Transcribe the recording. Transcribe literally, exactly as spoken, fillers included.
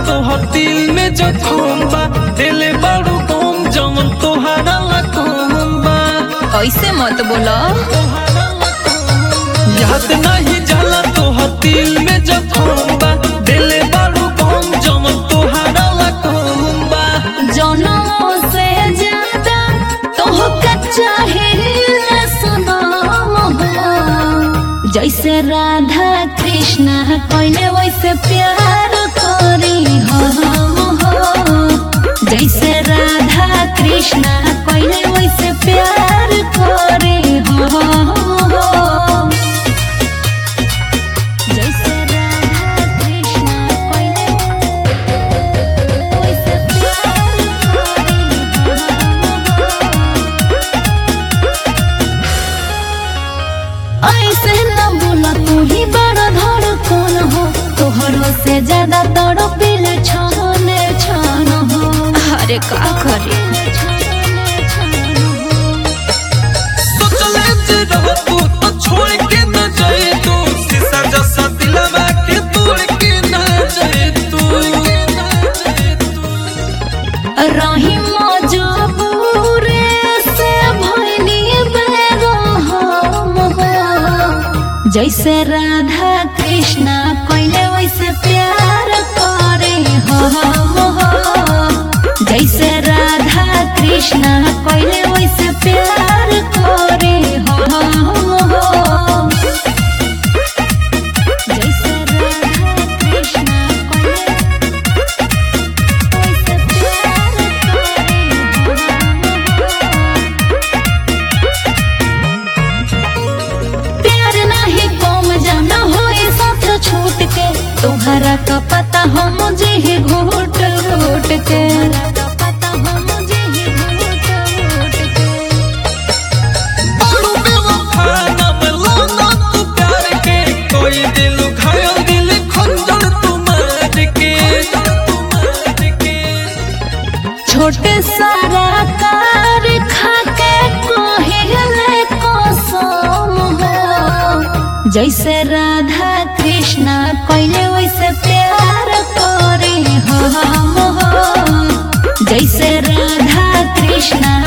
तोहर दिल में जखम बा, दिले बड़ू गम जवन तोहरा लखम बा। ऐसे मत बोलो, याद नहीं जाला तोहर दिल में जखम बा, दिले बड़ू गम जवन तोहरा लखम बा। जनों से ज्यादा तोहके चाहिए सनम हो। जैसे राधा कृष्णा कोइले वैसे प्यार करी हम हो। जैसे राधा कृष्णा कोइले वैसे प्यार करी हम हो। जैसे राधा कृष्णा कोइले वैसे प्यार करी हम हो। ऐसे न बोला तू ही बड़ा धड़कन हो, तोहरो से ज्यादा तड़पिल छान छान हो। अरे का करे सोचले जे रहतू तो छोड़ के न जाए तू, शीशा जैसा दिलवा के तोड़ के न जाए तू। रही मजबूर से भइनी बेरहम हो। जैसे राधा कृष्णा कोइले वैसे प्यार करे हम हो। जैसे राधा कृष्णा कोइले वैसे प्यार करे हम हो। जैसे राधा कृष्णा कोइले वैसे प्यार करे हम हो। प्यार नहीं कम जाना होई साथ छूट के, तुम्हारा का पता हो मुझे ही घूट घूट के। बड़ू बेवफा नाम लो ना तू प्यार के, कोई दिल घायल दिल खंजर तू मार के। छोटे सारा कार खाके कोहिले कसम हो। जैसे राधा कृष्णा कोइले वैसे प्यार करे हम हो। जैसे राधा कृष्णा